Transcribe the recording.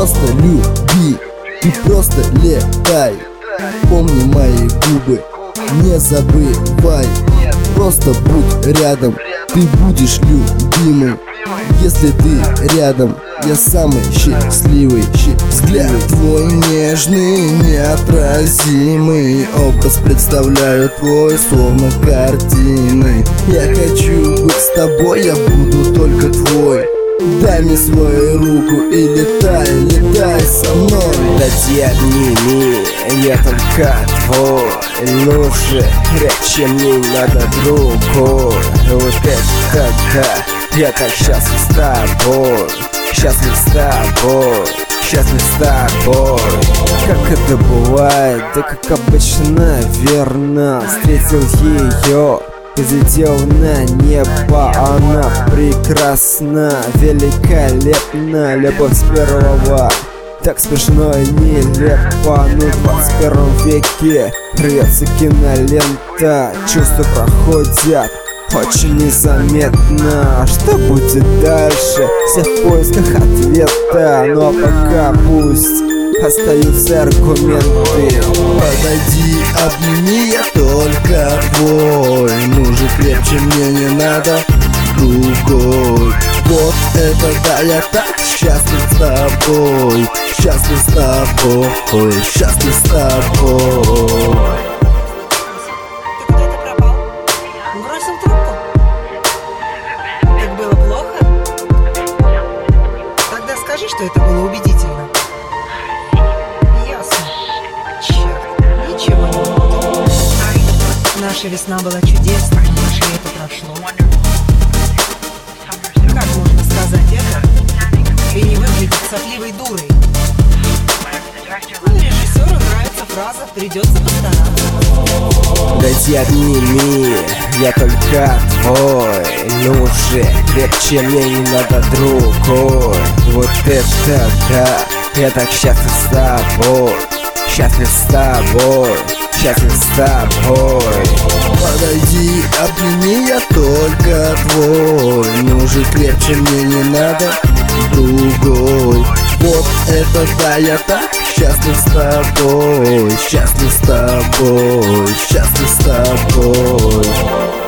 просто люби и просто летай. Помни мои губы, не забывай. Просто будь рядом, ты будешь любимым. Если ты рядом, я самый счастливый. Взгляд твой нежный, неотразимый. Образ представляю твой, словно картины. Я хочу быть с тобой, я буду только твой. Дай мне свою руку и летай, летай со мной. Дайте обними, я только твой. Лучше, крепче мне надо другой. Вот это да, я так счастлив с тобой. Счастлив с тобой, счастлив с тобой. Как это бывает, да как обычно, верно. Встретил ее, взлетел на небо. Она прекрасна, великолепна. Любовь с первого, так смешно и нелепо. Но в 21 веке рвется кинолента. Чувства проходят очень незаметно. Что будет дальше? Все в поисках ответа. Ну а пока пусть остаются аргументы. Подойди, обними, я только твой. Ну же крепче, мне не надо другой. Вот это да, я так счастлив с тобой. Счастлив с тобой, счастлив с тобой. Бросил трубку? Так было плохо? Тогда скажи, что это было убедительно. Ясно. Черт, ничего не будет. Наша весна была чудесной, наше лето прошло. Как можно сказать это и не выглядеть сопливой дурой? Ну, режиссеру нравится фраза «придется постараться». Дайте обними, я только твой. Ну же, крепче мне не надо другой. Вот это да, я так счастлив с тобой. Счастлив с тобой, счастлив с тобой. Подойди, обними, я только твой. Ну же крепче, мне не надо другой. Вот это да, я так счастлив с тобой. Счастлив с тобой, счастлив с тобой.